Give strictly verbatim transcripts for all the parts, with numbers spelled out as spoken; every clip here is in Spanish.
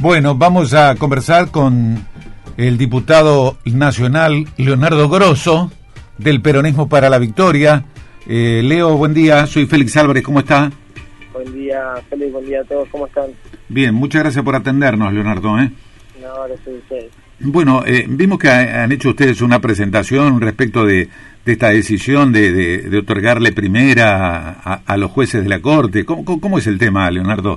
Bueno, vamos a conversar con el diputado nacional Leonardo Grosso, del Peronismo para la Victoria. Eh, Leo, buen día, soy Félix Álvarez, ¿cómo está? Buen día, Félix, buen día a todos, ¿cómo están? Bien, muchas gracias por atendernos, Leonardo. ¿eh? No, gracias a ustedes. Bueno, eh, vimos que ha, han hecho ustedes una presentación respecto de, de esta decisión de, de, de otorgarle primera a, a los jueces de la Corte. ¿Cómo, cómo, cómo es el tema, Leonardo?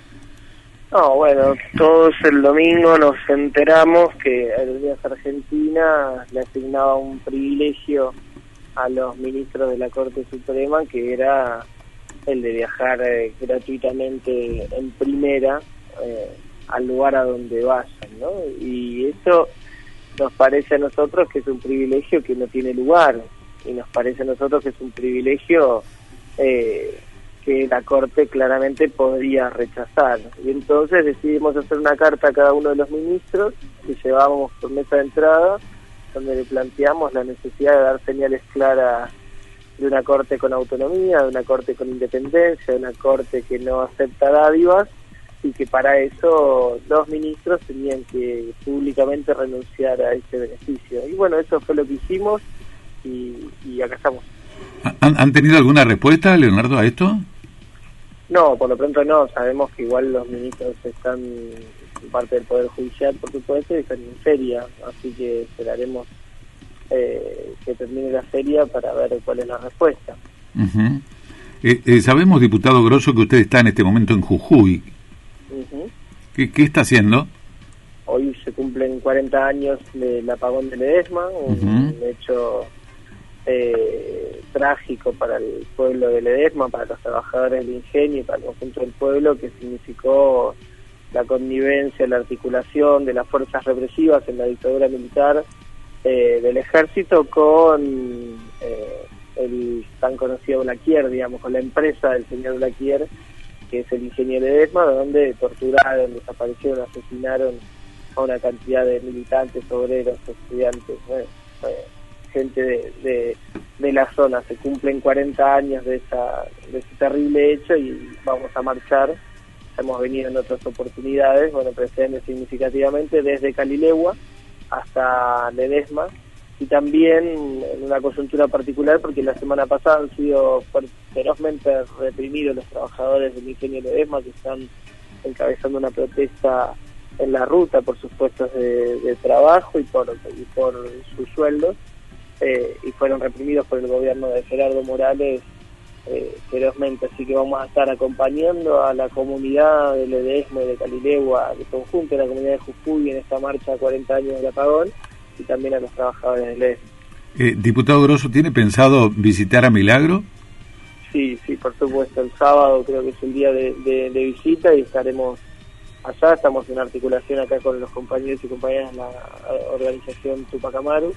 No, bueno, todos el domingo nos enteramos que Aerolíneas Argentina le asignaba un privilegio a los ministros de la Corte Suprema, que era el de viajar eh, gratuitamente en primera eh, al lugar a donde vayan, ¿no? Y eso nos parece a nosotros que es un privilegio que no tiene lugar, y nos parece a nosotros que es un privilegio eh, que la Corte claramente podría rechazar. Y entonces decidimos hacer una carta a cada uno de los ministros que llevábamos por mesa de entrada, donde le planteamos la necesidad de dar señales claras de una Corte con autonomía, de una Corte con independencia, de una Corte que no acepta dádivas, y que para eso los ministros tenían que públicamente renunciar a ese beneficio. Y bueno, eso fue lo que hicimos, y, y acá estamos. ¿Han, ¿Han tenido alguna respuesta, Leonardo, a esto? No, por lo pronto no. Sabemos que igual los ministros están, parte del Poder Judicial, por supuesto, y están en feria, así que esperaremos eh, que termine la feria para ver cuál es la respuesta. Uh-huh. eh, eh, sabemos, diputado Grosso, que usted está en este momento en Jujuy. Uh-huh. ¿Qué, ¿Qué está haciendo? Hoy se cumplen cuarenta años del apagón de Ledesma, un uh-huh. hecho eh, trágico para el pueblo de Ledesma, para los trabajadores del ingenio y para el conjunto del pueblo, que significó la connivencia, la articulación de las fuerzas represivas en la dictadura militar eh, del ejército con eh, el tan conocido Blaquier, digamos, con la empresa del señor Blaquier, que es el ingenio de Ledesma, donde torturaron, desaparecieron, asesinaron a una cantidad de militantes, obreros, estudiantes, bueno, eh, gente de, de, de la zona. Se cumplen cuarenta años de, esa, de ese terrible hecho y vamos a marchar. Hemos venido en otras oportunidades, bueno, presentes significativamente desde Calilegua hasta Ledesma, y también en una coyuntura particular porque la semana pasada han sido ferozmente reprimidos los trabajadores del ingenio Ledesma, que están encabezando una protesta en la ruta por sus puestos de, de trabajo y por, y por sus sueldos, eh, y fueron reprimidos por el gobierno de Gerardo Morales eh, ferozmente. Así que vamos a estar acompañando a la comunidad de Ledesma y de Calilegua, de conjunto de la comunidad de Jujuy, en esta marcha a cuarenta años del apagón, y también a los trabajadores de Ledesma. Eh, diputado Grosso, ¿tiene pensado visitar a Milagro? Sí, sí, por supuesto. El sábado creo que es el día de, de, de visita y estaremos allá. Estamos en articulación acá con los compañeros y compañeras de la organización Tupac Amaru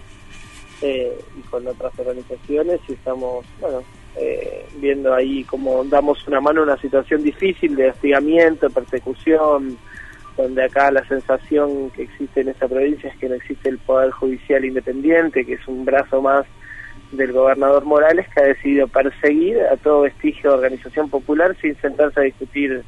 eh, y con otras organizaciones, y estamos, bueno, eh, viendo ahí cómo damos una mano a una situación difícil de hostigamiento, persecución, donde acá la sensación que existe en esta provincia es que no existe el Poder Judicial independiente, que es un brazo más del gobernador Morales, que ha decidido perseguir a todo vestigio de organización popular sin sentarse a discutir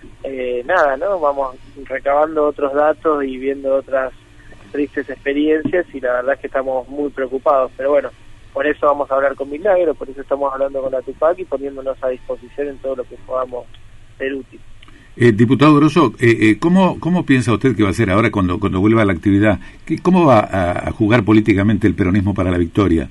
eh, nada, ¿no? Vamos recabando otros datos y viendo otras tristes experiencias, y la verdad es que estamos muy preocupados, pero bueno, por eso vamos a hablar con Milagro, por eso estamos hablando con la Tupac y poniéndonos a disposición en todo lo que podamos ser útil. Eh, diputado Grosso, eh, eh, ¿cómo, ¿cómo piensa usted que va a ser ahora cuando, cuando vuelva a la actividad? ¿Qué, ¿Cómo va a, a jugar políticamente el Peronismo para la Victoria?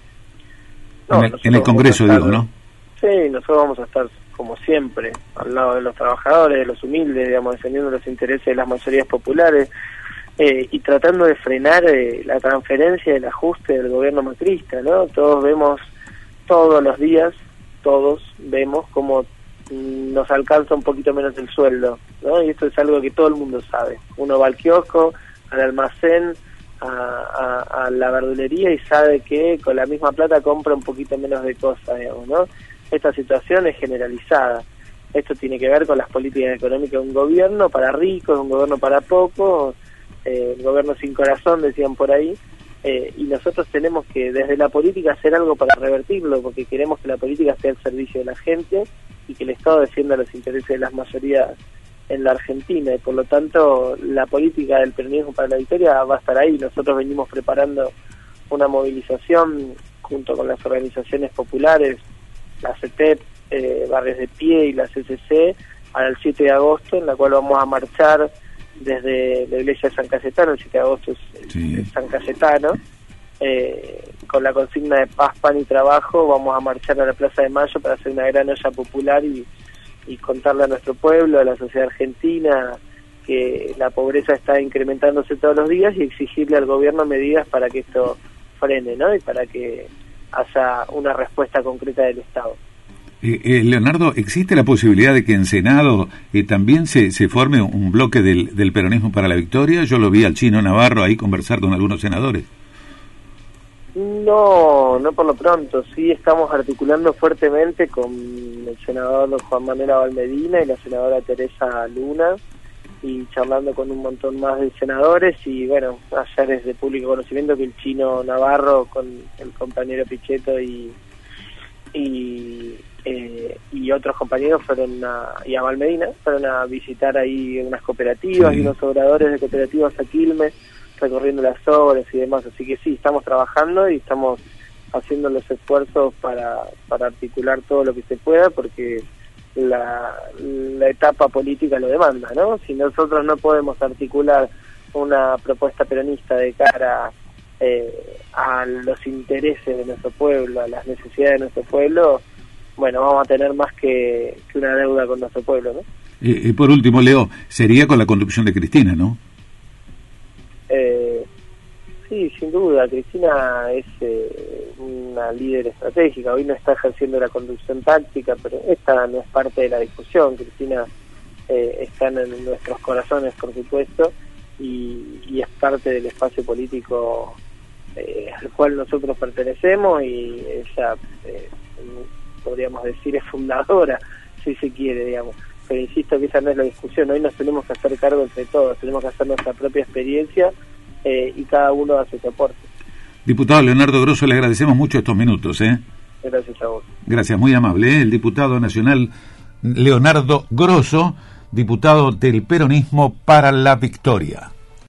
No, en, el, en el Congreso, estar, digo, ¿no? Sí, nosotros vamos a estar, como siempre, al lado de los trabajadores, de los humildes, digamos, defendiendo los intereses de las mayorías populares eh, y tratando de frenar eh, la transferencia, el ajuste del gobierno macrista, ¿no? Todos vemos, todos los días, todos vemos cómo nos alcanza un poquito menos el sueldo, ¿no? Y esto es algo que todo el mundo sabe. Uno va al kiosco, al almacén, a, a, a la verdulería y sabe que con la misma plata compra un poquito menos de cosas, digamos, ¿no? Esta situación es generalizada. Esto tiene que ver con las políticas económicas de un gobierno para ricos, un gobierno para pocos, eh, el gobierno sin corazón, decían por ahí, eh, y nosotros tenemos que desde la política hacer algo para revertirlo, porque queremos que la política esté al servicio de la gente y que el Estado defienda los intereses de las mayorías en la Argentina, y por lo tanto la política del peronismo para la victoria va a estar ahí. Nosotros venimos preparando una movilización junto con las organizaciones populares, la C E T E P, eh, Barrios de Pie y la C C C, al siete de agosto, en la cual vamos a marchar desde la iglesia de San Cayetano. El siete de agosto es, sí. es San Cayetano, eh, con la consigna de paz, pan y trabajo. Vamos a marchar a la Plaza de Mayo para hacer una gran olla popular y y contarle a nuestro pueblo, a la sociedad argentina, que la pobreza está incrementándose todos los días, y exigirle al gobierno medidas para que esto frene, ¿no? Y para que haya una respuesta concreta del Estado. Eh, eh, Leonardo, ¿existe la posibilidad de que en Senado eh, también se, se forme un bloque del, del peronismo para la victoria? Yo lo vi al Chino Navarro ahí conversar con algunos senadores. No, no por lo pronto. Sí estamos articulando fuertemente con el senador Juan Manuel Abal Medina y la senadora Teresa Luna, y charlando con un montón más de senadores. Y bueno, ayer es de público conocimiento que el Chino Navarro con el compañero Pichetto y y, eh, y otros compañeros fueron a, y Abal Medina fueron a visitar ahí unas cooperativas, sí, y unos obradores de cooperativas a Quilmes, recorriendo las obras y demás. Así que sí, estamos trabajando y estamos haciendo los esfuerzos para, para articular todo lo que se pueda, porque la, la etapa política lo demanda, ¿no? Si nosotros no podemos articular una propuesta peronista de cara eh, a los intereses de nuestro pueblo, a las necesidades de nuestro pueblo, bueno, vamos a tener más que, que una deuda con nuestro pueblo, ¿no? Y, y por último, Leo, sería con la conducción de Cristina, ¿no? Eh, sí, sin duda. Cristina es eh, una líder estratégica. Hoy no está ejerciendo la conducción táctica, pero esta no es parte de la discusión. Cristina eh, está en nuestros corazones, por supuesto, y, y es parte del espacio político eh, al cual nosotros pertenecemos, y ella, eh, podríamos decir, es fundadora, si se quiere, digamos. Pero insisto que esa no es la discusión. Hoy nos tenemos que hacer cargo entre todos, tenemos que hacer nuestra propia experiencia, eh, y cada uno hace su aporte. Diputado Leonardo Grosso, le agradecemos mucho estos minutos. ¿eh? Gracias a vos. Gracias, muy amable. ¿eh? El diputado nacional Leonardo Grosso, diputado del Peronismo para la Victoria.